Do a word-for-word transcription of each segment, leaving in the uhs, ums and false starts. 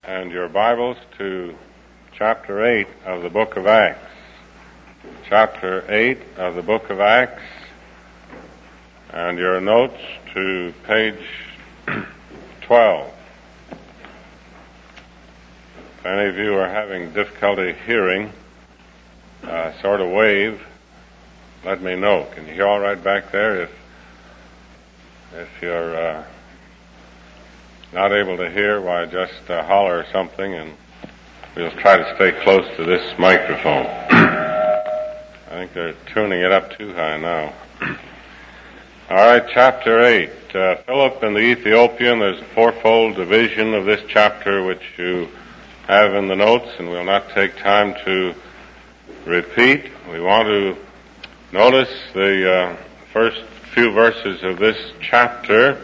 and your Bibles to chapter eight of the book of Acts. Chapter eight of the book of Acts, and your notes to page twelve. If any of you are having difficulty hearing, uh, sort of wave, let me know. Can you hear all right back there? If if you're uh, not able to hear, why just uh, holler or something, and we'll try to stay close to this microphone. I think they're tuning it up too high now. All right, chapter eight. Uh, Philip and the Ethiopian, there's a fourfold division of this chapter which you have in the notes, and we'll not take time to repeat. We want to notice the uh, first few verses of this chapter.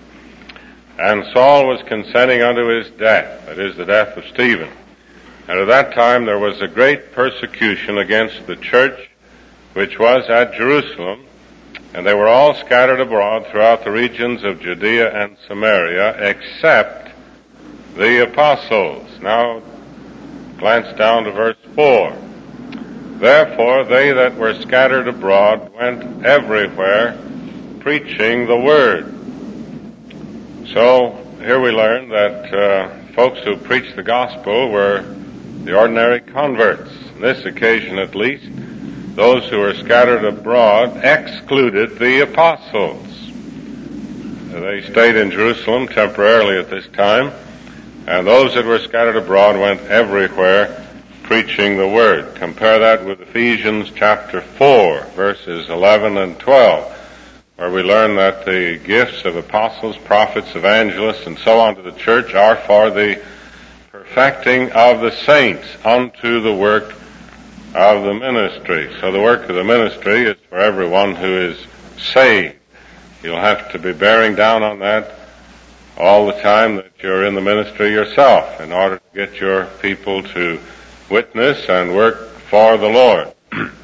And Saul was consenting unto his death, that is, the death of Stephen. And at that time there was a great persecution against the church which was at Jerusalem, and they were all scattered abroad throughout the regions of Judea and Samaria, except the apostles. Now, glance down to verse four. Therefore they that were scattered abroad went everywhere, preaching the word. So, here we learn that uh, folks who preached the gospel were the ordinary converts. On this occasion, at least, those who were scattered abroad excluded the apostles. They stayed in Jerusalem temporarily at this time, and those that were scattered abroad went everywhere preaching the word. Compare that with Ephesians chapter four, verses eleven and twelve. Where we learn that the gifts of apostles, prophets, evangelists, and so on to the church are for the perfecting of the saints unto the work of the ministry. So the work of the ministry is for everyone who is saved. You'll have to be bearing down on that all the time that you're in the ministry yourself in order to get your people to witness and work for the Lord.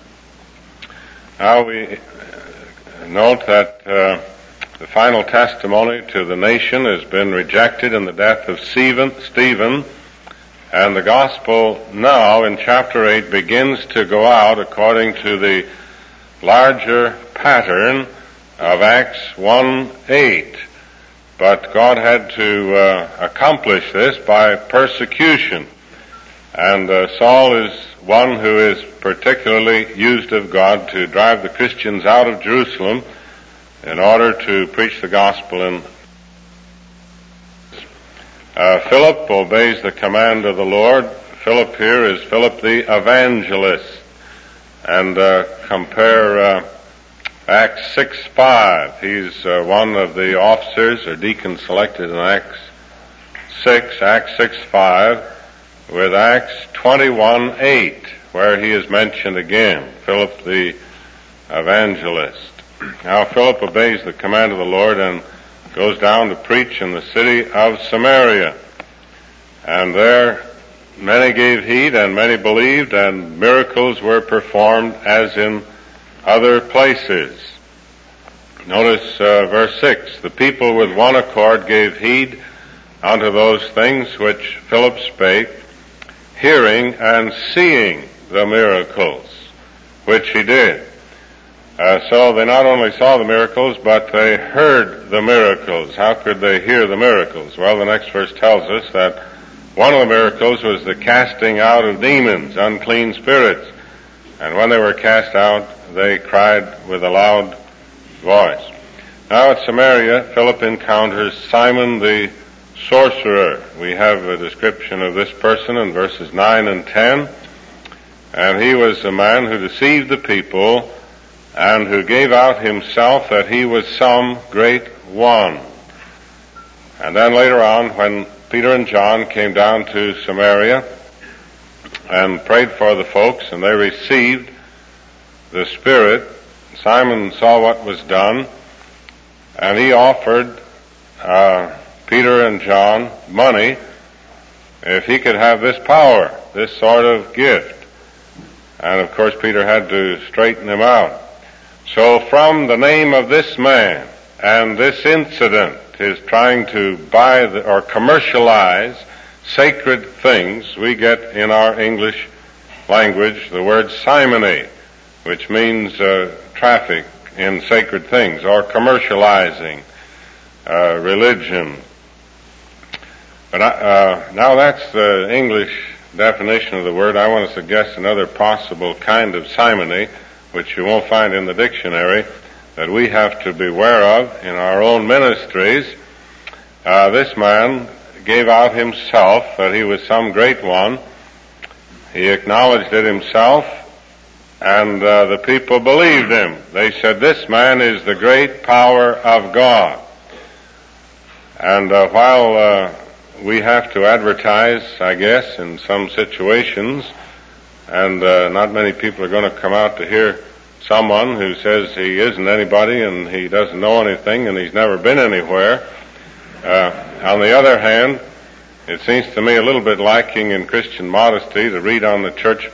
Now we note that uh, the final testimony to the nation has been rejected in the death of Stephen, and the gospel now in chapter eight begins to go out according to the larger pattern of Acts one eight. But God had to uh, accomplish this by persecution, and uh, Saul is one who is particularly used of God to drive the Christians out of Jerusalem in order to preach the gospel. In uh, Philip obeys the command of the Lord. Philip here is Philip the evangelist. And uh, compare uh, Acts six five. He's uh, one of the officers or deacons selected in Acts six, Acts six five, with Acts twenty-one eight, where he is mentioned again, Philip the evangelist. Now Philip obeys the command of the Lord and goes down to preach in the city of Samaria. And there many gave heed and many believed, and miracles were performed as in other places. Notice uh, verse six. The people with one accord gave heed unto those things which Philip spake, hearing and seeing the miracles which he did. Uh, so they not only saw the miracles, but they heard the miracles. How could they hear the miracles? Well, the next verse tells us that one of the miracles was the casting out of demons, unclean spirits. And when they were cast out, they cried with a loud voice. Now at Samaria, Philip encounters Simon the sorcerer. We have a description of this person in verses nine and ten. And he was a man who deceived the people and who gave out himself that he was some great one. And then later on, when Peter and John came down to Samaria and prayed for the folks, and they received the Spirit, Simon saw what was done, and he offered uh, Peter and John money if he could have this power, this sort of gift. And of course Peter had to straighten him out. So from the name of this man and this incident, his trying to buy the, or commercialize sacred things, we get in our English language the word simony, which means uh, traffic in sacred things, or commercializing uh, religion. But I, uh, now that's the English definition of the word. I want to suggest another possible kind of simony, which you won't find in the dictionary, that we have to beware of in our own ministries. Uh, this man gave out himself that he was some great one. He acknowledged it himself, and uh, the people believed him. They said, "This man is the great power of God." And uh, while uh, we have to advertise, I guess, in some situations, and uh, not many people are going to come out to hear someone who says he isn't anybody and he doesn't know anything and he's never been anywhere. Uh, on the other hand, it seems to me a little bit lacking in Christian modesty to read on the church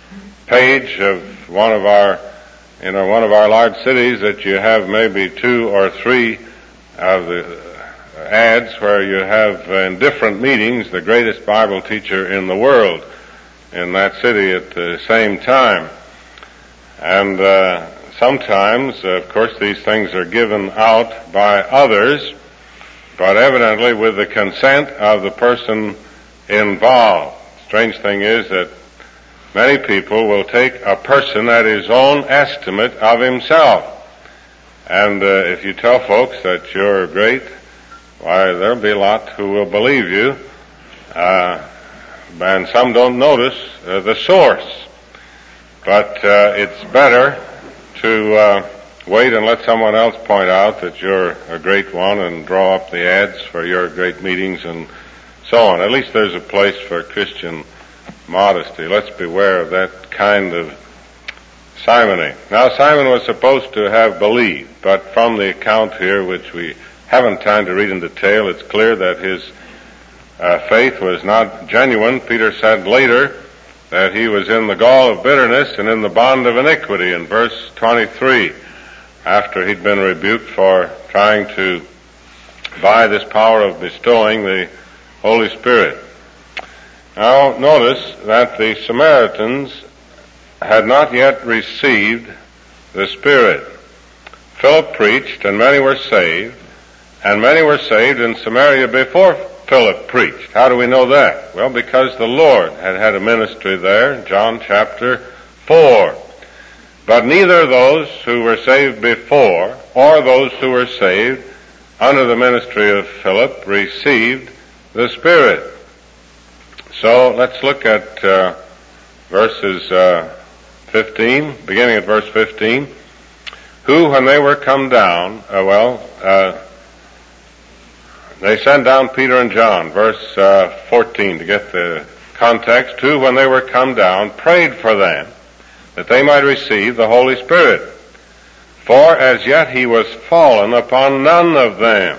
page of one of our, you know, one of our large cities that you have maybe two or three of the ads where you have uh, in different meetings the greatest Bible teacher in the world in that city at the same time. And uh, sometimes, uh, of course, these things are given out by others, but evidently with the consent of the person involved. Strange thing is that many people will take a person at his own estimate of himself. And uh, if you tell folks that you're great, why, there'll be a lot who will believe you. Uh, and some don't notice uh, the source. But uh, it's better to uh, wait and let someone else point out that you're a great one and draw up the ads for your great meetings and so on. At least there's a place for Christian modesty. Let's beware of that kind of simony. Now, Simon was supposed to have believed, but from the account here, which we haven't time to read in detail, it's clear that his uh, faith was not genuine. Peter said later that he was in the gall of bitterness and in the bond of iniquity in verse twenty-three, after he'd been rebuked for trying to buy this power of bestowing the Holy Spirit. Now, notice that the Samaritans had not yet received the Spirit. Philip preached, and many were saved, and many were saved in Samaria before Philip preached. How do we know that? Well, because the Lord had had a ministry there, John chapter four. But neither those who were saved before or those who were saved under the ministry of Philip received the Spirit. So let's look at uh, verses uh, fifteen, beginning at verse fifteen. Who, when they were come down, uh, well, uh, they sent down Peter and John, verse uh, fourteen, to get the context. Who, when they were come down, prayed for them, that they might receive the Holy Spirit. For as yet he was fallen upon none of them.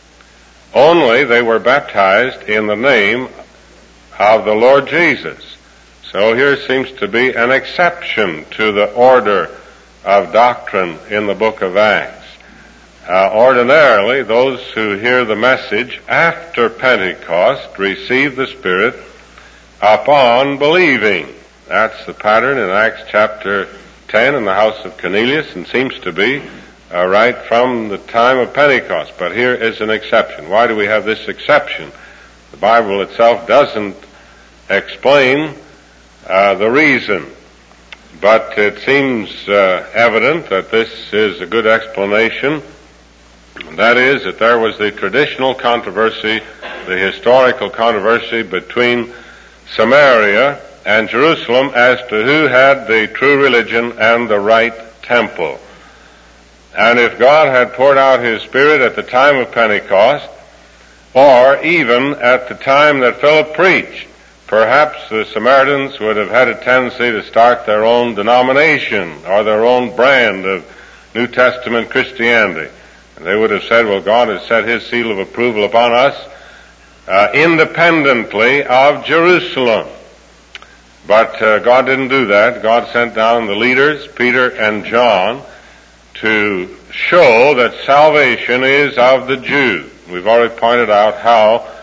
Only they were baptized in the name of the Lord Jesus. So here seems to be an exception to the order of doctrine in the book of Acts. Uh, ordinarily, those who hear the message after Pentecost receive the Spirit upon believing. That's the pattern in Acts chapter ten in the house of Cornelius, and seems to be uh, right from the time of Pentecost. But here is an exception. Why do we have this exception? The Bible itself doesn't explain uh, the reason, but it seems uh, evident that this is a good explanation. That is, that there was the traditional controversy, the historical controversy between Samaria and Jerusalem as to who had the true religion and the right temple. And if God had poured out His Spirit at the time of Pentecost, or even at the time that Philip preached, perhaps the Samaritans would have had a tendency to start their own denomination or their own brand of New Testament Christianity. And they would have said, well, God has set His seal of approval upon us uh, independently of Jerusalem. But uh, God didn't do that. God sent down the leaders, Peter and John, to show that salvation is of the Jews. We've already pointed out how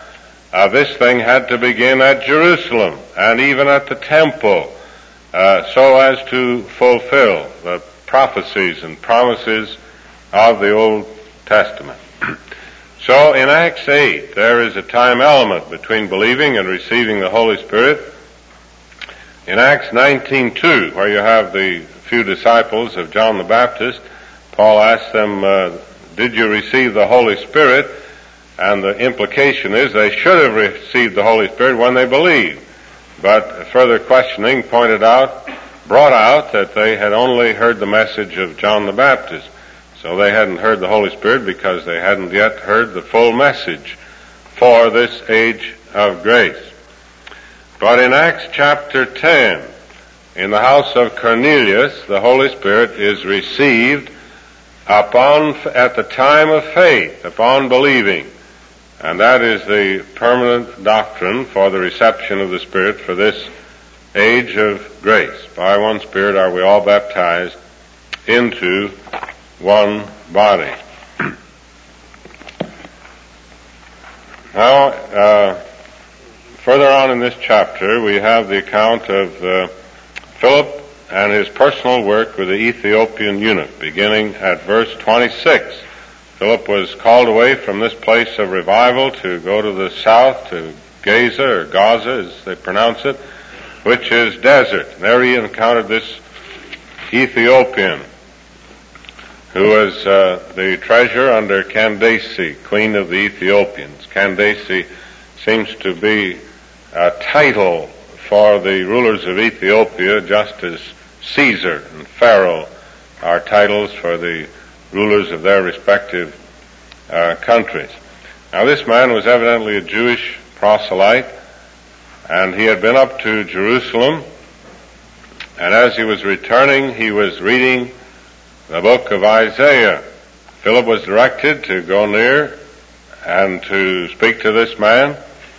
uh, this thing had to begin at Jerusalem and even at the temple, uh, so as to fulfill the prophecies and promises of the Old Testament. So in Acts eight, there is a time element between believing and receiving the Holy Spirit. In Acts nineteen two, where you have the few disciples of John the Baptist, Paul asked them, uh, did you receive the Holy Spirit? And the implication is they should have received the Holy Spirit when they believed. But further questioning pointed out, brought out that they had only heard the message of John the Baptist. So they hadn't heard the Holy Spirit because they hadn't yet heard the full message for this age of grace. But in Acts chapter ten, in the house of Cornelius, the Holy Spirit is received upon, at the time of faith, upon believing. And that is the permanent doctrine for the reception of the Spirit for this age of grace. By one Spirit are we all baptized into one body. Now, uh, further on in this chapter, we have the account of uh, Philip and his personal work with the Ethiopian eunuch, beginning at verse twenty-six. Philip was called away from this place of revival to go to the south, to Gaza, or Gaza as they pronounce it, which is desert. There he encountered this Ethiopian, who was uh, the treasure under Candace, queen of the Ethiopians. Candace seems to be a title for the rulers of Ethiopia, just as Caesar and Pharaoh are titles for the rulers of their respective uh, countries. Now this man was evidently a Jewish proselyte, and he had been up to Jerusalem, and as he was returning, he was reading the book of Isaiah. Philip was directed to go near and to speak to this man.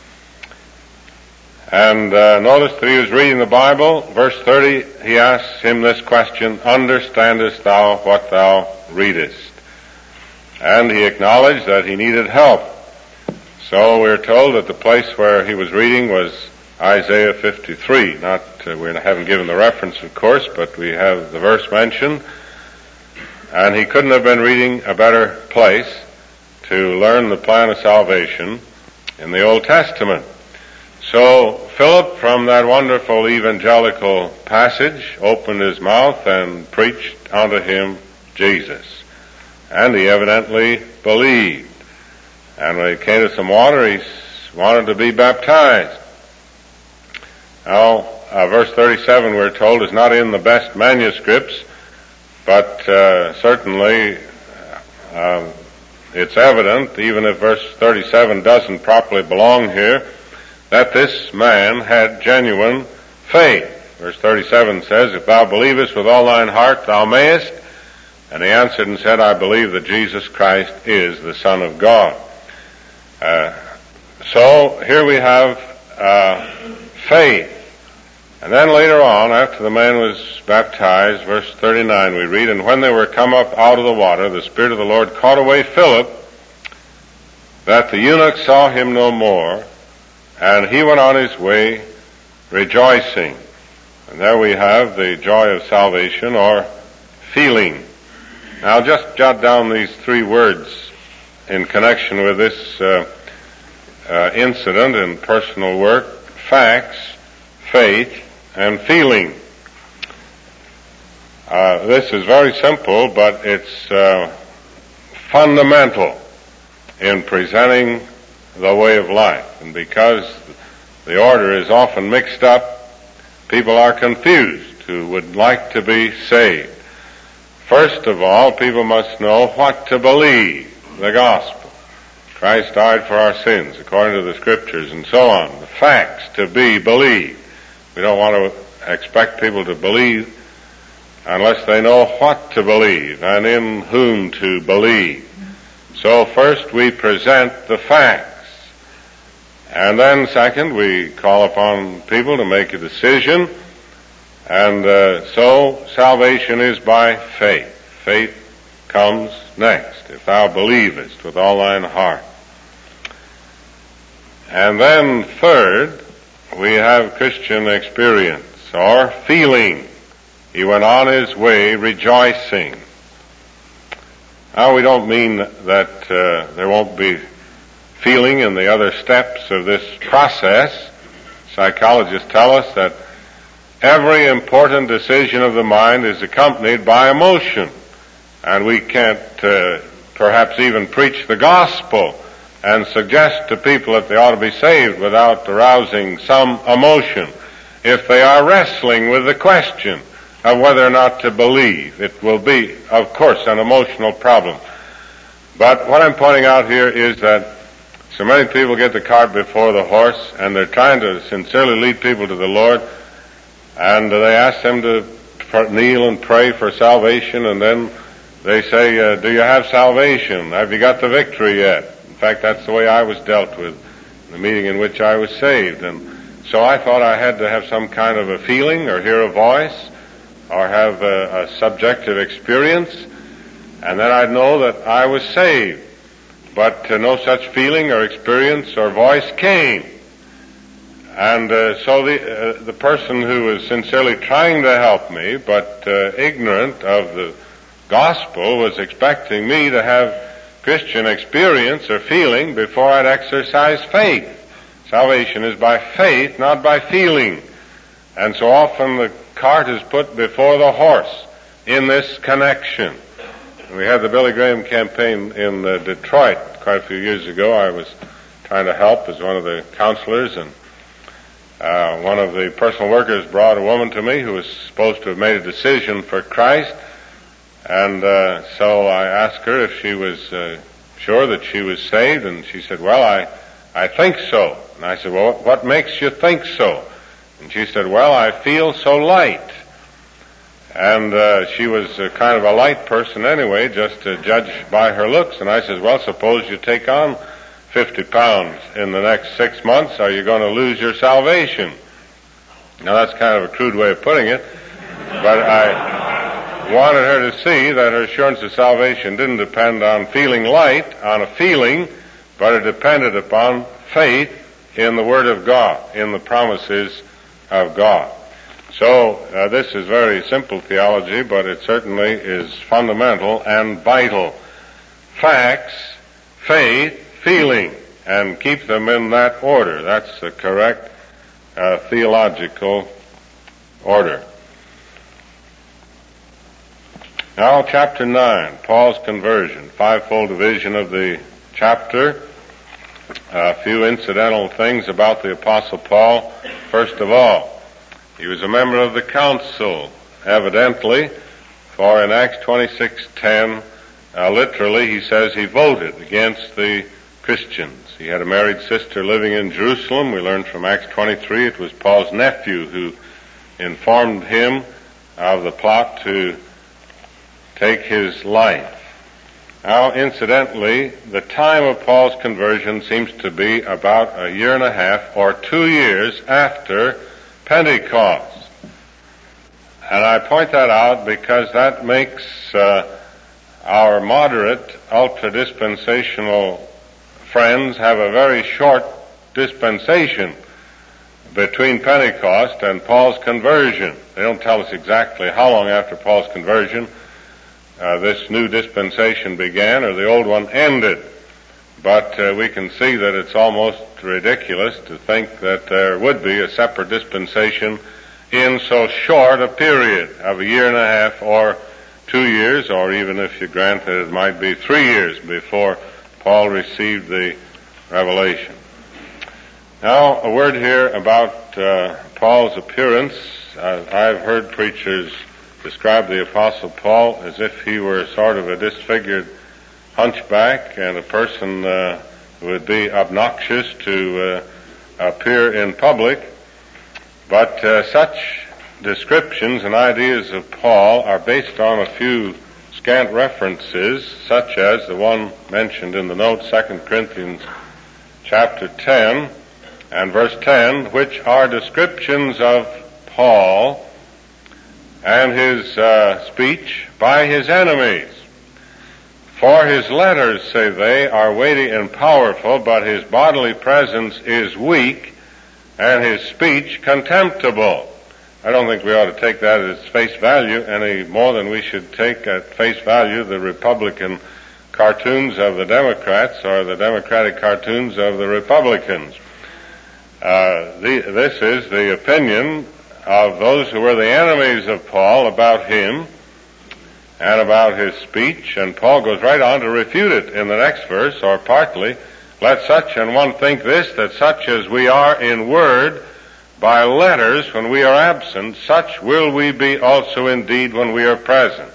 And uh, notice that he was reading the Bible. Verse thirty, he asks him this question, understandest thou what thou readest? And he acknowledged that he needed help. So we're told that the place where he was reading was Isaiah fifty-three. Not, uh, we haven't given the reference, of course, but we have the verse mentioned. And he couldn't have been reading a better place to learn the plan of salvation in the Old Testament. So Philip, from that wonderful evangelical passage, opened his mouth and preached unto him Jesus. And he evidently believed. And when he came to some water, he wanted to be baptized. Now, uh, verse thirty-seven, we're told, is not in the best manuscripts, but uh, certainly uh, it's evident, even if verse thirty-seven doesn't properly belong here, that this man had genuine faith. Verse thirty-seven says, if thou believest with all thine heart, thou mayest. And he answered and said, I believe that Jesus Christ is the Son of God. Uh, so here we have uh, faith. And then later on, after the man was baptized, verse thirty-nine, we read, and when they were come up out of the water, the Spirit of the Lord caught away Philip, that the eunuch saw him no more, and he went on his way rejoicing. And there we have the joy of salvation, or feeling. Now just jot down these three words in connection with this uh, uh, incident in personal work: facts, faith, and feeling. Uh, this is very simple, but it's uh, fundamental in presenting the way of life. And because the order is often mixed up, people are confused who would like to be saved. First of all, people must know what to believe, the gospel. Christ died for our sins, according to the Scriptures, and so on. The facts to be believed. We don't want to expect people to believe unless they know what to believe and in whom to believe. So first we present the facts. And then second, we call upon people to make a decision. And uh, so salvation is by faith. Faith comes next. If thou believest with all thine heart. And then third, we have Christian experience or feeling. He went on his way rejoicing. Now, we don't mean that uh, there won't be feeling in the other steps of this process. Psychologists tell us that every important decision of the mind is accompanied by emotion. And we can't uh, perhaps even preach the gospel and suggest to people that they ought to be saved without arousing some emotion if they are wrestling with the question of whether or not to believe. It will be, of course, an emotional problem. But what I'm pointing out here is that so many people get the cart before the horse, and they're trying to sincerely lead people to the Lord, and they ask them to kneel and pray for salvation, and then they say, uh, do you have salvation? Have you got the victory yet? In fact, that's the way I was dealt with in the meeting in which I was saved. And so I thought I had to have some kind of a feeling or hear a voice or have a, a subjective experience, and then I'd know that I was saved. But uh, no such feeling or experience or voice came. And uh, so the uh, the person who was sincerely trying to help me, but uh, ignorant of the gospel, was expecting me to have Christian experience or feeling before I'd exercise faith. Salvation is by faith, not by feeling. And so often the cart is put before the horse in this connection. We had the Billy Graham campaign in uh, Detroit quite a few years ago. I was trying to help as one of the counselors, and uh, one of the personal workers brought a woman to me who was supposed to have made a decision for Christ. And uh, so I asked her if she was uh, sure that she was saved, and she said, well, I, I think so. And I said, well, what makes you think so? And she said, well, I feel so light. And uh, she was uh, kind of a light person anyway, just to judge by her looks. And I said, well, suppose you take on fifty pounds in the next six months, are you going to lose your salvation? Now, that's kind of a crude way of putting it, but I wanted her to see that her assurance of salvation didn't depend on feeling light, on a feeling, but it depended upon faith in the Word of God, in the promises of God. So uh, this is very simple theology, but it certainly is fundamental and vital. Facts, faith, feeling, and keep them in that order. That's the correct uh, theological order. Now, chapter nine, Paul's conversion, fivefold division of the chapter. A few incidental things about the Apostle Paul. First of all, he was a member of the council, evidently, for in Acts twenty-six ten, uh, literally, he says he voted against the Christians. He had a married sister living in Jerusalem. We learned from Acts twenty-three it was Paul's nephew who informed him of the plot to take his life. Now, incidentally, the time of Paul's conversion seems to be about a year and a half or two years after Pentecost. And I point that out because that makes uh, our moderate, ultra-dispensational friends have a very short dispensation between Pentecost and Paul's conversion. They don't tell us exactly how long after Paul's conversion uh, this new dispensation began or the old one ended. But uh, we can see that it's almost ridiculous to think that there would be a separate dispensation in so short a period of a year and a half or two years, or even if you grant that it might be three years before Paul received the revelation. Now, a word here about uh, Paul's appearance. Uh, I've heard preachers describe the Apostle Paul as if he were sort of a disfigured hunchback and a person uh, who would be obnoxious to uh, appear in public. But uh, such descriptions and ideas of Paul are based on a few scant references, such as the one mentioned in the note, Second Corinthians chapter ten and verse ten, which are descriptions of Paul and his uh, speech by his enemies. For his letters, say they, are weighty and powerful, but his bodily presence is weak, and his speech contemptible. I don't think we ought to take that as face value any more than we should take at face value the Republican cartoons of the Democrats or the Democratic cartoons of the Republicans. Uh, the, this is the opinion of those who were the enemies of Paul about him and about his speech, and Paul goes right on to refute it in the next verse, or partly. Let such an one think this, that such as we are in word by letters when we are absent, such will we be also indeed when we are present.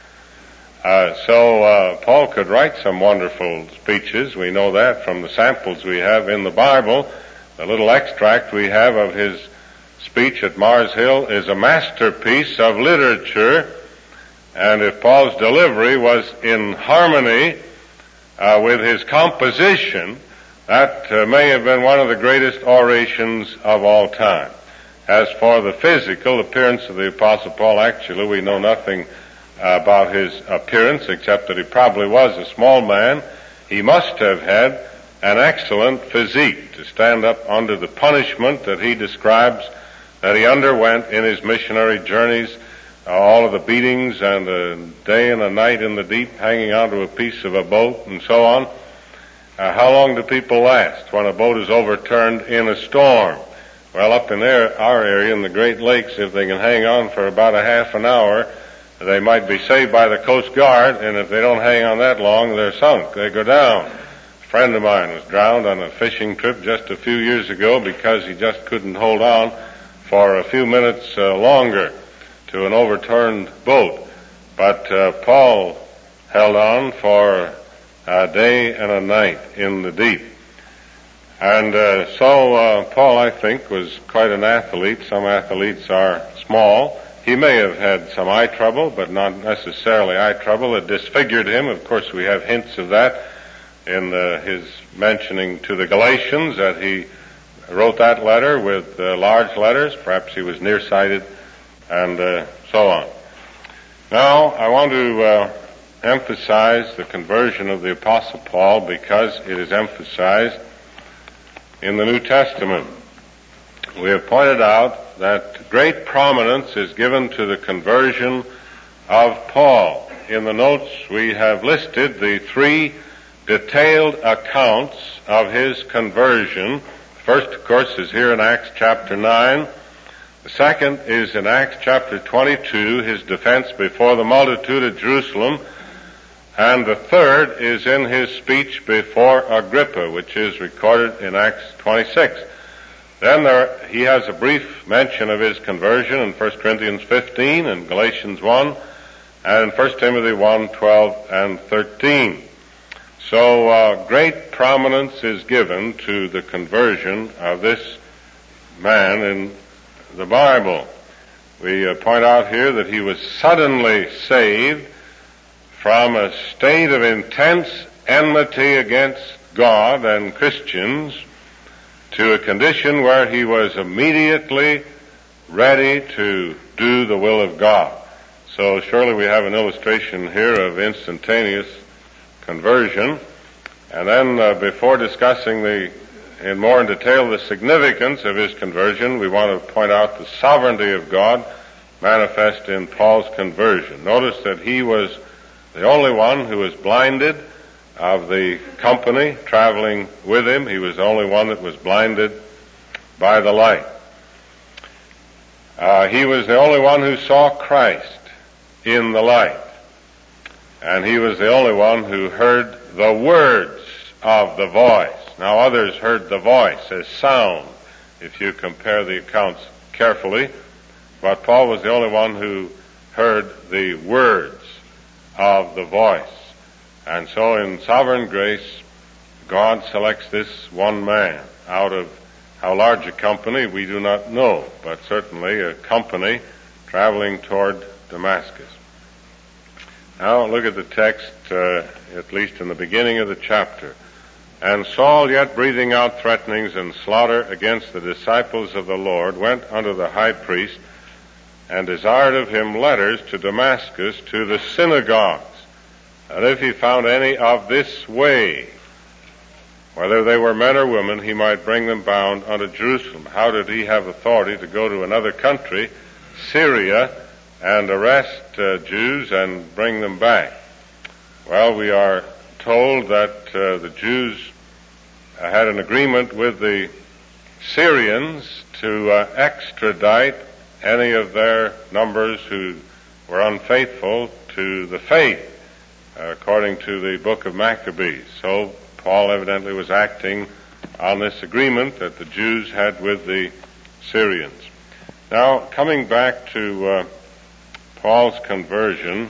Uh, so uh, Paul could write some wonderful speeches. We know that from the samples we have in the Bible. The little extract we have of his speech at Mars Hill is a masterpiece of literature. And if Paul's delivery was in harmony uh, with his composition, that uh, may have been one of the greatest orations of all time. As for the physical appearance of the Apostle Paul, actually we know nothing uh, about his appearance except that he probably was a small man. He must have had an excellent physique to stand up under the punishment that he describes that he underwent in his missionary journeys. Uh, all of the beatings and a day and a night in the deep, hanging onto a piece of a boat and so on. Uh, how long do people last when a boat is overturned in a storm? Well, up in their, our area in the Great Lakes, if they can hang on for about a half an hour, they might be saved by the Coast Guard, and if they don't hang on that long, they're sunk. They go down. A friend of mine was drowned on a fishing trip just a few years ago because he just couldn't hold on for a few minutes uh, longer to an overturned boat. But uh, Paul held on for a day and a night in the deep. And uh, so uh, Paul, I think, was quite an athlete. Some athletes are small. He may have had some eye trouble, but not necessarily eye trouble that disfigured him. Of course, we have hints of that in uh, his mentioning to the Galatians that he wrote that letter with uh, large letters. Perhaps he was nearsighted, and uh, so on. Now, I want to uh, emphasize the conversion of the Apostle Paul because it is emphasized in the New Testament. We have pointed out that great prominence is given to the conversion of Paul. In the notes, we have listed the three detailed accounts of his conversion. First, of course, is here in Acts chapter nine. The second is in Acts chapter twenty-two, his defense before the multitude at Jerusalem. And the third is in his speech before Agrippa, which is recorded in Acts twenty-six. Then there, he has a brief mention of his conversion in First Corinthians fifteen and Galatians one and in First Timothy one, twelve and thirteen. So uh, great prominence is given to the conversion of this man in the Bible. We uh, point out here that he was suddenly saved from a state of intense enmity against God and Christians to a condition where he was immediately ready to do the will of God. So surely we have an illustration here of instantaneous conversion. And then uh, before discussing the in more in detail the significance of his conversion, we want to point out the sovereignty of God manifest in Paul's conversion. Notice that he was the only one who was blinded of the company traveling with him. He was the only one that was blinded by the light. Uh, he was the only one who saw Christ in the light. And he was the only one who heard the words of the voice. Now others heard the voice as sound, if you compare the accounts carefully. But Paul was the only one who heard the words of the voice. And so in sovereign grace, God selects this one man out of how large a company we do not know, but certainly a company traveling toward Damascus. Now look at the text, uh, at least in the beginning of the chapter. And Saul, yet breathing out threatenings and slaughter against the disciples of the Lord, went unto the high priest and desired of him letters to Damascus to the synagogues And if he found any of this way, whether they were men or women, he might bring them bound unto Jerusalem. How did he have authority to go to another country, Syria, and arrest uh, Jews and bring them back? Well, we are told that uh, the Jews uh, had an agreement with the Syrians to uh, extradite any of their numbers who were unfaithful to the faith, uh, according to the book of Maccabees. So Paul evidently was acting on this agreement that the Jews had with the Syrians. Now, coming back to uh, Paul's conversion,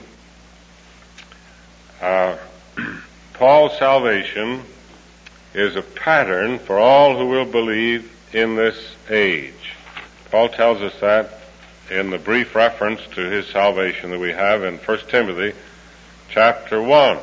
uh, Paul's salvation is a pattern for all who will believe in this age. Paul tells us that in the brief reference to his salvation that we have in First Timothy chapter one.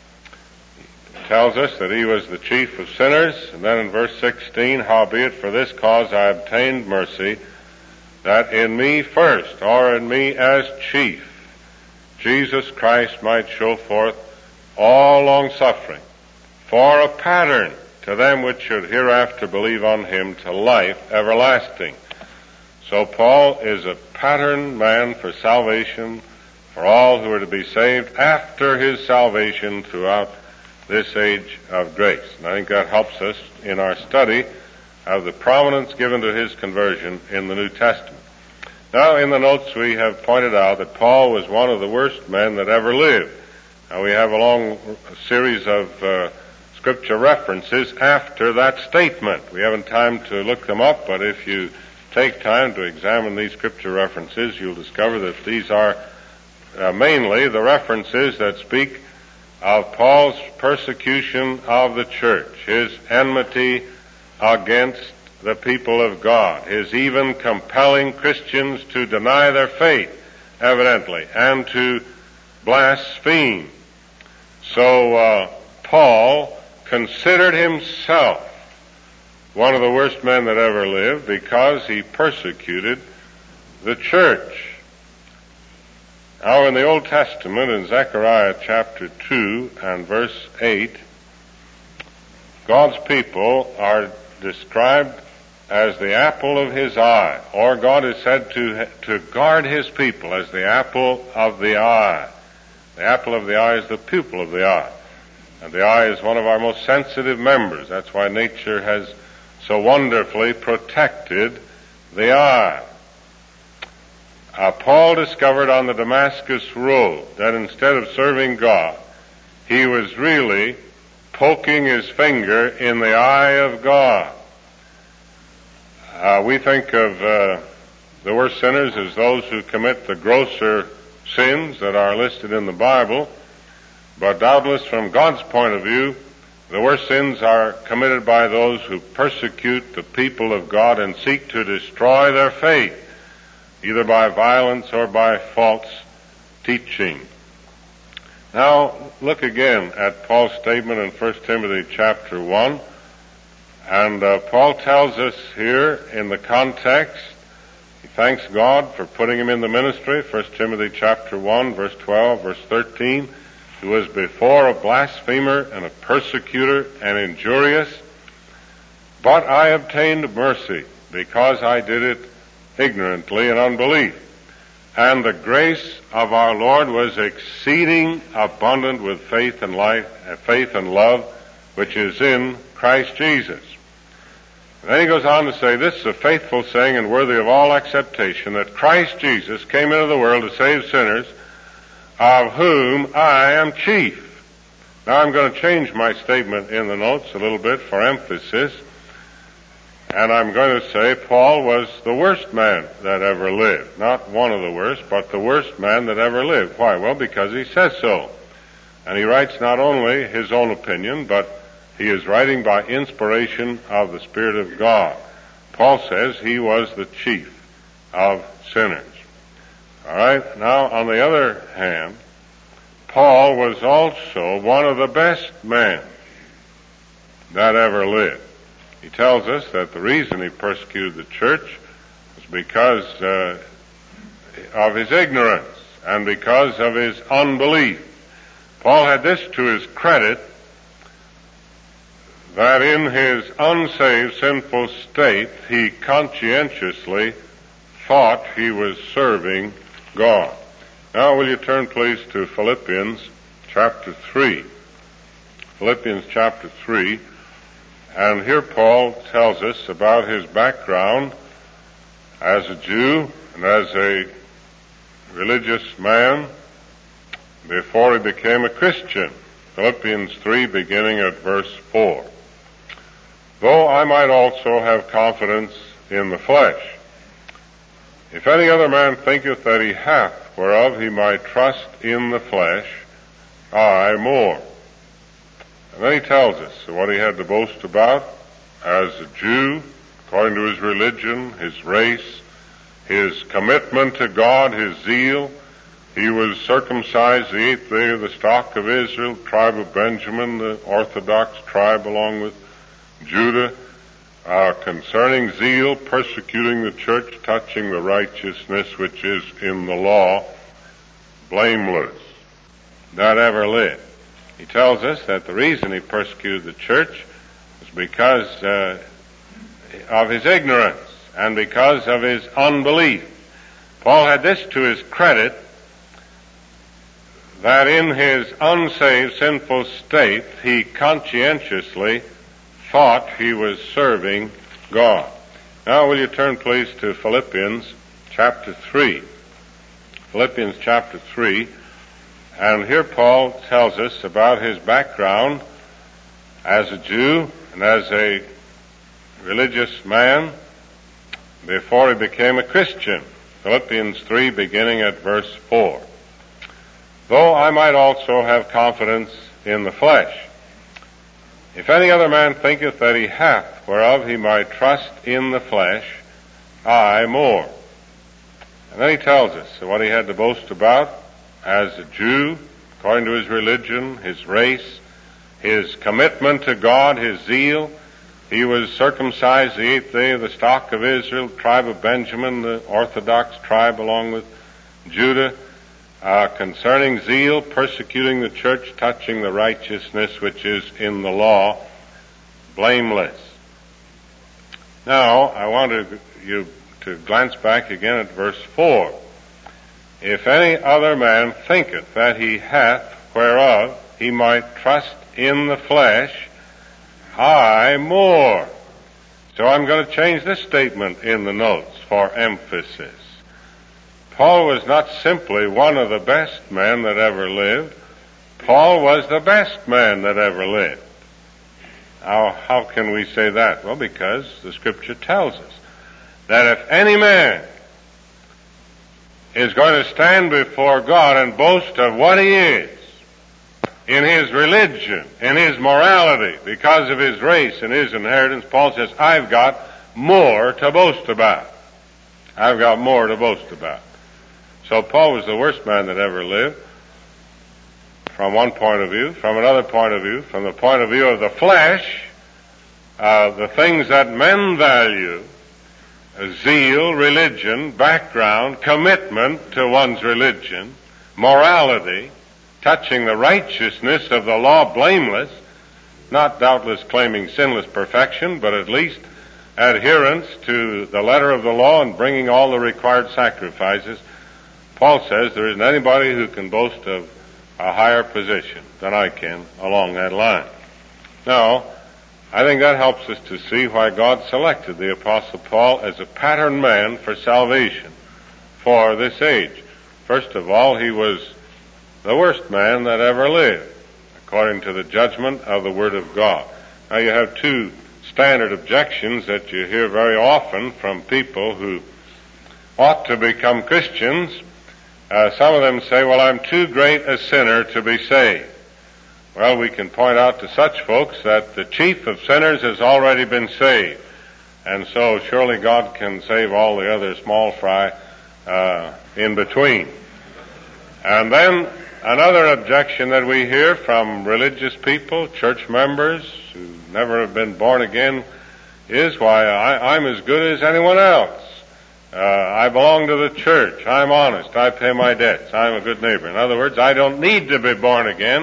He tells us that he was the chief of sinners, and then in verse sixteen, howbeit for this cause I obtained mercy, that in me first, or in me as chief, Jesus Christ might show forth all long-suffering, for a pattern to them which should hereafter believe on him to life everlasting. So Paul is a pattern man for salvation for all who are to be saved after his salvation throughout this age of grace. And I think that helps us in our study of the prominence given to his conversion in the New Testament. Now, in the notes we have pointed out that Paul was one of the worst men that ever lived. Now, we have a long series of uh, scripture references after that statement. We haven't time to look them up, but if you take time to examine these scripture references, you'll discover that these are uh, mainly the references that speak of Paul's persecution of the church, his enmity against the people of God, his even compelling Christians to deny their faith, evidently, and to blaspheme. So uh, Paul considered himself one of the worst men that ever lived because he persecuted the church. Now, in the Old Testament, in Zechariah chapter two and verse eight, God's people are described as the apple of his eye, or God is said to to guard his people as the apple of the eye. The apple of the eye is the pupil of the eye, and the eye is one of our most sensitive members. That's why nature has so wonderfully protected the eye. Uh, Paul discovered on the Damascus Road that instead of serving God, he was really poking his finger in the eye of God. Uh, we think of uh, the worst sinners as those who commit the grosser sins that are listed in the Bible, but doubtless from God's point of view, the worst sins are committed by those who persecute the people of God and seek to destroy their faith, either by violence or by false teaching. Now, look again at Paul's statement in First Timothy chapter one. And uh, Paul tells us here in the context, he thanks God for putting him in the ministry. First Timothy chapter one, verse twelve, verse thirteen, who was before a blasphemer and a persecutor and injurious, but I obtained mercy because I did it ignorantly in unbelief. And the grace of our Lord was exceeding abundant with faith and life, uh, faith and love, which is in Christ Jesus. And then he goes on to say, this is a faithful saying and worthy of all acceptation, that Christ Jesus came into the world to save sinners, of whom I am chief. Now I'm going to change my statement in the notes a little bit for emphasis, and I'm going to say Paul was the worst man that ever lived. Not one of the worst, but the worst man that ever lived. Why? Well, because he says so. And he writes not only his own opinion, but he is writing by inspiration of the Spirit of God. Paul says he was the chief of sinners. All right. Now, on the other hand, Paul was also one of the best men that ever lived. He tells us that the reason he persecuted the church was because uh, of his ignorance and because of his unbelief. Paul had this to his credit, that in his unsaved, sinful state, he conscientiously thought he was serving God. Now will you turn please to Philippians chapter three. Philippians chapter three. And here Paul tells us about his background as a Jew and as a religious man before he became a Christian. Philippians three, beginning at verse four. Though I might also have confidence in the flesh, if any other man thinketh that he hath whereof he might trust in the flesh, I more. And then he tells us what he had to boast about as a Jew, according to his religion, his race, his commitment to God, his zeal. He was circumcised the eighth day of the stock of Israel, tribe of Benjamin, the Orthodox tribe along with Judah, uh, concerning zeal, persecuting the church, touching the righteousness which is in the law, blameless, that ever lived. He tells us that the reason he persecuted the church was because uh, of his ignorance and because of his unbelief. Paul had this to his credit, that in his unsaved, sinful state, he conscientiously thought he was serving God. Now will you turn please to Philippians chapter three. Philippians chapter three. And here Paul tells us about his background as a Jew and as a religious man before he became a Christian. Philippians three, beginning at verse four. Though I might also have confidence in the flesh, if any other man thinketh that he hath whereof he might trust in the flesh, I more. And then he tells us what he had to boast about as a Jew, according to his religion, his race, his commitment to God, his zeal. He was circumcised the eighth day of the stock of Israel, tribe of Benjamin, the Orthodox tribe along with Judah, uh, concerning zeal, persecuting the church, touching the righteousness which is in the law, blameless. Now, I wanted you to glance back again at verse four. If any other man thinketh that he hath whereof he might trust in the flesh, I more. So I'm going to change this statement in the notes for emphasis. Paul was not simply one of the best men that ever lived. Paul was the best man that ever lived. Now, how can we say that? Well, because the Scripture tells us that if any man is going to stand before God and boast of what he is, in his religion, in his morality, because of his race and his inheritance, Paul says, I've got more to boast about. I've got more to boast about. So Paul was the worst man that ever lived, from one point of view. From another point of view, from the point of view of the flesh, uh, the things that men value, zeal, religion, background, commitment to one's religion, morality, touching the righteousness of the law, blameless, not doubtless claiming sinless perfection, but at least adherence to the letter of the law and bringing all the required sacrifices. Paul says there isn't anybody who can boast of a higher position than I can along that line. Now, I think that helps us to see why God selected the Apostle Paul as a pattern man for salvation for this age. First of all, he was the worst man that ever lived, according to the judgment of the Word of God. Now, you have two standard objections that you hear very often from people who ought to become Christians. Uh, some of them say, well, I'm too great a sinner to be saved. Well, we can point out to such folks that the chief of sinners has already been saved. And so surely God can save all the other small fry uh, in between. And then another objection that we hear from religious people, church members who never have been born again, is why I, I'm as good as anyone else. Uh, I belong to the church. I'm honest. I pay my debts. I'm a good neighbor. In other words, I don't need to be born again.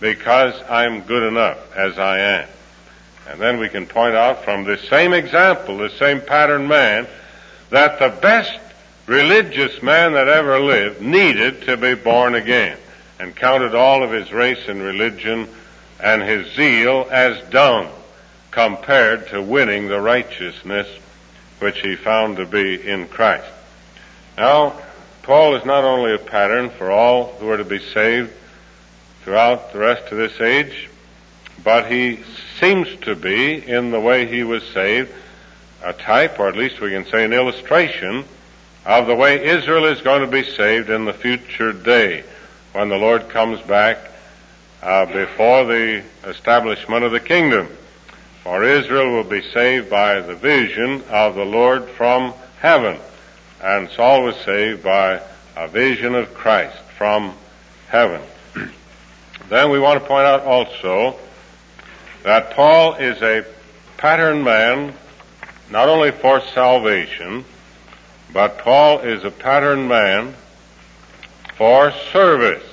because I'm good enough as I am. And then we can point out from this same example, this same pattern man, that the best religious man that ever lived needed to be born again, and counted all of his race and religion and his zeal as dung compared to winning the righteousness which he found to be in Christ. Now, Paul is not only a pattern for all who are to be saved throughout the rest of this age, but he seems to be, in the way he was saved, a type, or at least we can say an illustration, of the way Israel is going to be saved in the future day when the Lord comes back uh, before the establishment of the kingdom. For Israel will be saved by the vision of the Lord from heaven, and Saul was saved by a vision of Christ from heaven. Then we want to point out also that Paul is a pattern man not only for salvation, but Paul is a pattern man for service.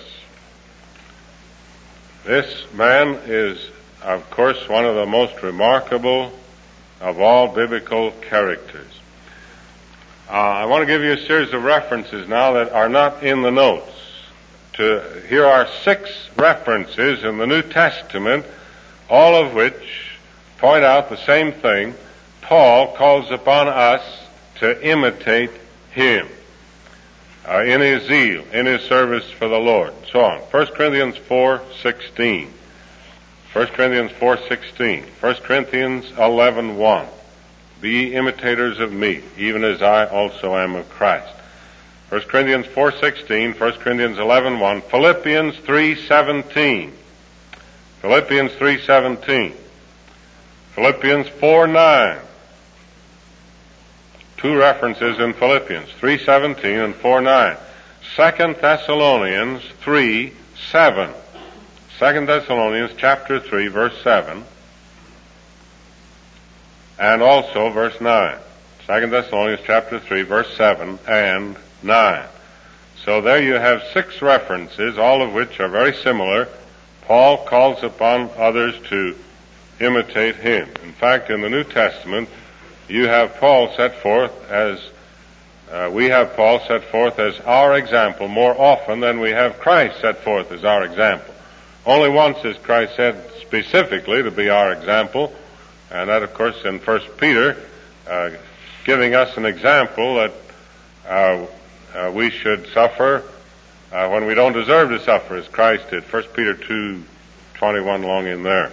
This man is, of course, one of the most remarkable of all biblical characters. Uh, I want to give you a series of references now that are not in the notes. To, here are six references in the New Testament, all of which point out the same thing. Paul calls upon us to imitate him uh, in his zeal, in his service for the Lord, and so on. First Corinthians four sixteen. First Corinthians four sixteen. First Corinthians eleven one. Be ye imitators of me, even as I also am of Christ. First Corinthians four sixteen, First Corinthians eleven one, Philippians three seventeen. Philippians three seventeen. Philippians four nine. Two references in Philippians, three seventeen and four nine. Second Thessalonians three seven. Second Thessalonians chapter three, verse seven. And also verse nine. Second Thessalonians chapter three, verse seven and nine. So there you have six references, all of which are very similar. Paul calls upon others to imitate him. In fact, in the New Testament, you have Paul set forth as, uh, we have Paul set forth as our example more often than we have Christ set forth as our example. Only once is Christ said specifically to be our example, and that, of course, in First Peter, uh, giving us an example that uh, uh, we should suffer uh, when we don't deserve to suffer, as Christ did. First Peter two twenty-one, along in there.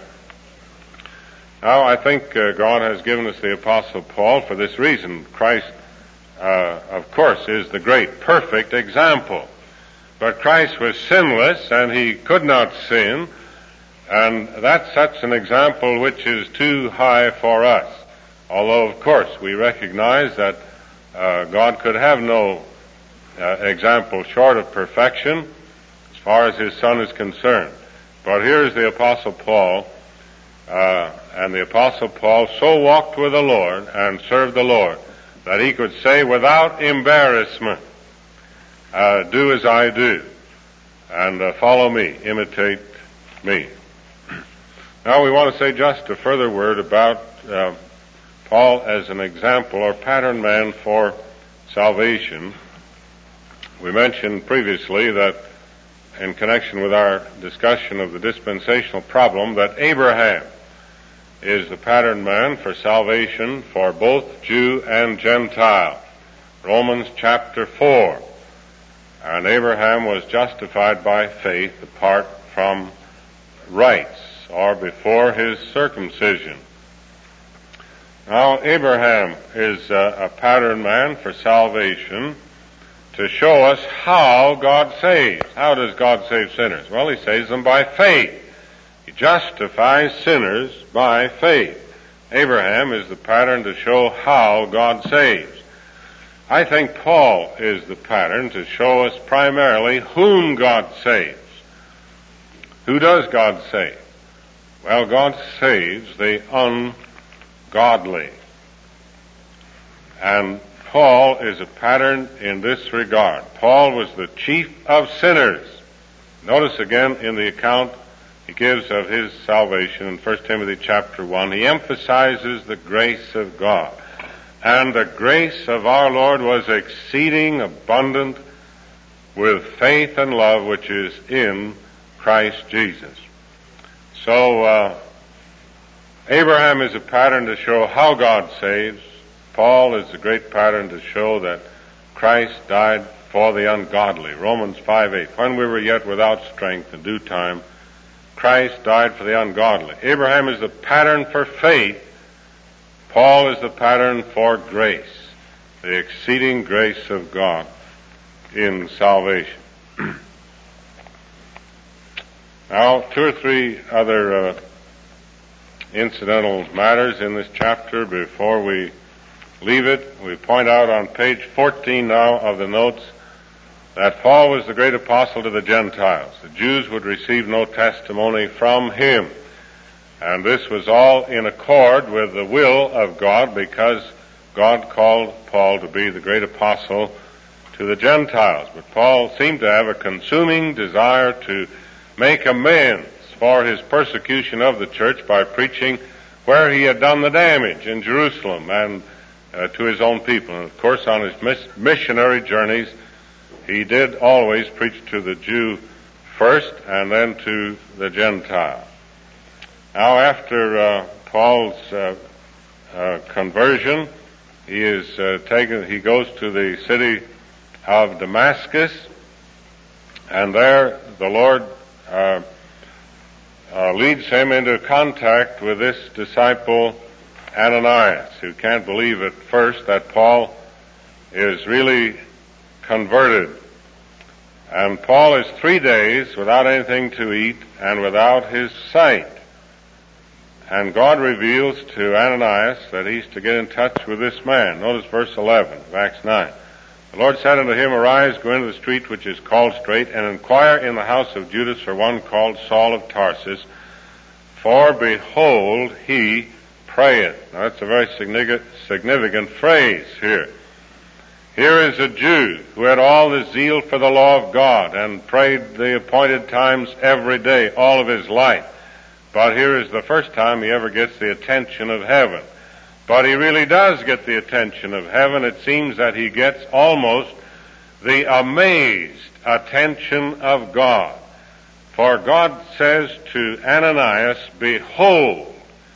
Now, I think uh, God has given us the Apostle Paul for this reason. Christ, uh, of course, is the great, perfect example. But Christ was sinless, and he could not sin, and that sets an example which is too high for us. Although, of course, we recognize that uh, God could have no uh, example short of perfection as far as his Son is concerned. But here's the Apostle Paul, uh, and the Apostle Paul so walked with the Lord and served the Lord that he could say without embarrassment, uh, do as I do, and uh, follow me, imitate me. Now we want to say just a further word about uh, Paul as an example or pattern man for salvation. We mentioned previously that in connection with our discussion of the dispensational problem that Abraham is the pattern man for salvation for both Jew and Gentile. Romans chapter four. And Abraham was justified by faith apart from rites, or before his circumcision. Now, Abraham is a, a pattern man for salvation to show us how God saves. How does God save sinners? Well, he saves them by faith. He justifies sinners by faith. Abraham is the pattern to show how God saves. I think Paul is the pattern to show us primarily whom God saves. Who does God save? Well, God saves the ungodly. And Paul is a pattern in this regard. Paul was the chief of sinners. Notice again in the account he gives of his salvation in First Timothy chapter one. He emphasizes the grace of God. And the grace of our Lord was exceeding abundant with faith and love which is in Christ Jesus. So, uh, Abraham is a pattern to show how God saves. Paul is a great pattern to show that Christ died for the ungodly. Romans five eight. When we were yet without strength, in due time, Christ died for the ungodly. Abraham is the pattern for faith. Paul is the pattern for grace, the exceeding grace of God in salvation. Now, two or three other uh, incidental matters in this chapter before we leave it. We point out on page fourteen now of the notes that Paul was the great apostle to the Gentiles. The Jews would receive no testimony from him. And this was all in accord with the will of God, because God called Paul to be the great apostle to the Gentiles. But Paul seemed to have a consuming desire to make amends for his persecution of the church by preaching where he had done the damage, in Jerusalem and uh, to his own people. And of course, on his mis- missionary journeys, he did always preach to the Jew first and then to the Gentile. Now, after uh, Paul's uh, uh, conversion, he is uh, taken. He goes to the city of Damascus, and there the Lord uh, uh, leads him into contact with this disciple Ananias, who can't believe at first that Paul is really converted. And Paul is three days without anything to eat and without his sight. And God reveals to Ananias that he's to get in touch with this man. Notice verse eleven of Acts nine. The Lord said unto him, Arise, go into the street which is called Straight, and inquire in the house of Judas for one called Saul of Tarsus. For behold, he prayeth. Now that's a very significant, significant phrase here. Here is a Jew who had all the zeal for the law of God and prayed the appointed times every day, all of his life. But here is the first time he ever gets the attention of heaven. But he really does get the attention of heaven. It seems that he gets almost the amazed attention of God. For God says to Ananias, Behold,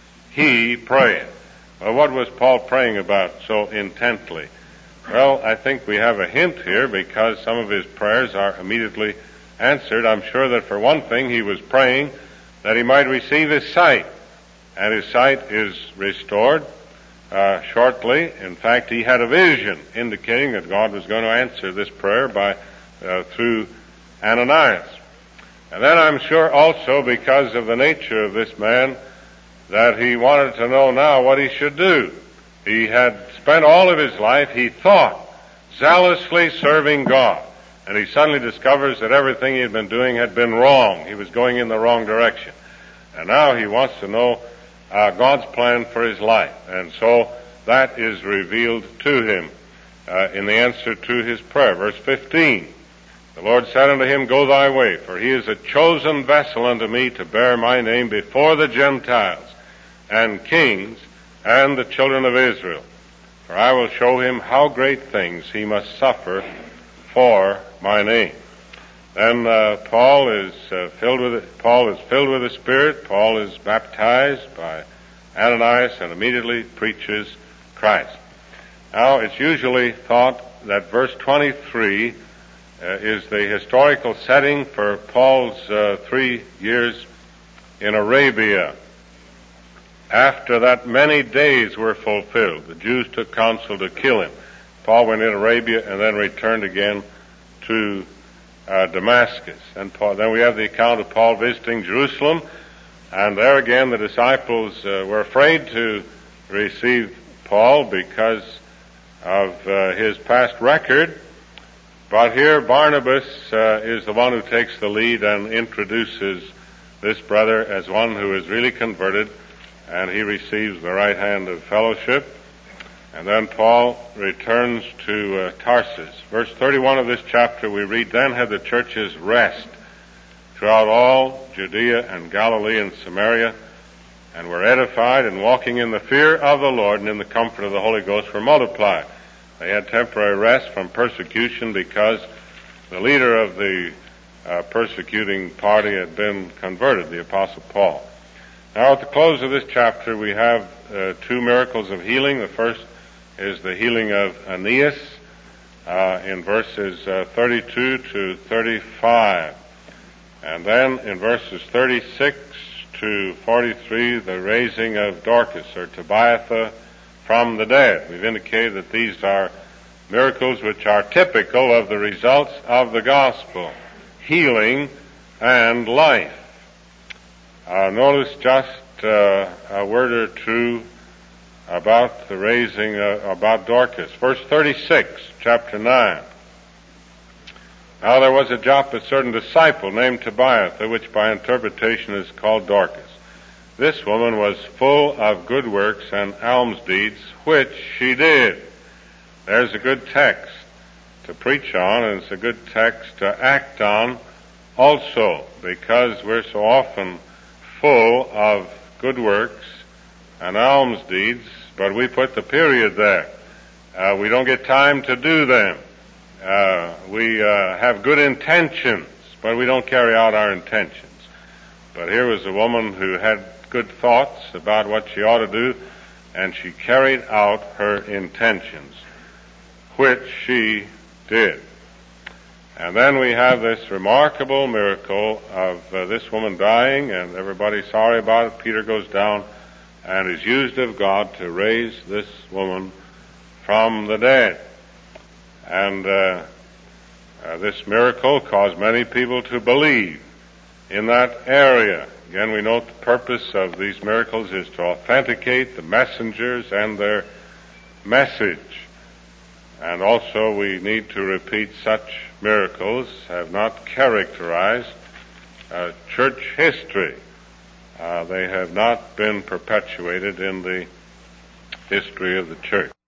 he prayeth. Well, what was Paul praying about so intently? Well, I think we have a hint here, because some of his prayers are immediately answered. I'm sure that for one thing he was praying that he might receive his sight, and his sight is restored uh, shortly. In fact, he had a vision indicating that God was going to answer this prayer by uh, through Ananias. And then I'm sure also, because of the nature of this man, that he wanted to know now what he should do. He had spent all of his life, he thought, zealously serving God. And he suddenly discovers that everything he had been doing had been wrong. He was going in the wrong direction. And now he wants to know uh, God's plan for his life. And so that is revealed to him uh, in the answer to his prayer. Verse fifteen. The Lord said unto him, Go thy way, for he is a chosen vessel unto me to bear my name before the Gentiles and kings and the children of Israel. For I will show him how great things he must suffer for my name. Then uh, Paul is uh, filled with Paul is filled with the Spirit. Paul is baptized by Ananias and immediately preaches Christ. Now, it's usually thought that verse twenty-three uh, is the historical setting for Paul's uh, three years in Arabia. After that, many days were fulfilled. The Jews took counsel to kill him. Paul went in Arabia and then returned again to uh, Damascus. And Paul, then we have the account of Paul visiting Jerusalem, and there again the disciples uh, were afraid to receive Paul because of uh, his past record. But here Barnabas uh, is the one who takes the lead and introduces this brother as one who is really converted, and he receives the right hand of fellowship. And then Paul returns to uh, Tarsus. Verse thirty-one of this chapter we read, Then had the churches rest throughout all Judea and Galilee and Samaria, and were edified, and walking in the fear of the Lord and in the comfort of the Holy Ghost were multiplied. They had temporary rest from persecution because the leader of the uh, persecuting party had been converted, the Apostle Paul. Now, at the close of this chapter, we have uh, two miracles of healing. The first is the healing of Aeneas uh, in verses uh, thirty-two to thirty-five. And then in verses thirty-six to forty-three, the raising of Dorcas, or Tabitha, from the dead. We've indicated that these are miracles which are typical of the results of the gospel: healing and life. Uh, notice just uh, a word or two about the raising, uh, about Dorcas. Verse thirty-six, chapter nine. Now there was at Joppa a certain disciple named Tabitha, which by interpretation is called Dorcas. This woman was full of good works and alms deeds, which she did. There's a good text to preach on, and it's a good text to act on also, because we're so often full of good works and alms deeds, but we put the period there. Uh, we don't get time to do them. Uh, we uh, have good intentions, but we don't carry out our intentions. But here was a woman who had good thoughts about what she ought to do, and she carried out her intentions, which she did. And then we have this remarkable miracle of uh, this woman dying, and everybody's sorry about it. Peter goes down and is used of God to raise this woman from the dead. And uh, uh, this miracle caused many people to believe in that area. Again, we note the purpose of these miracles is to authenticate the messengers and their message. And also we need to repeat such miracles have not characterized uh, church history. Uh, they have not been perpetuated in the history of the church.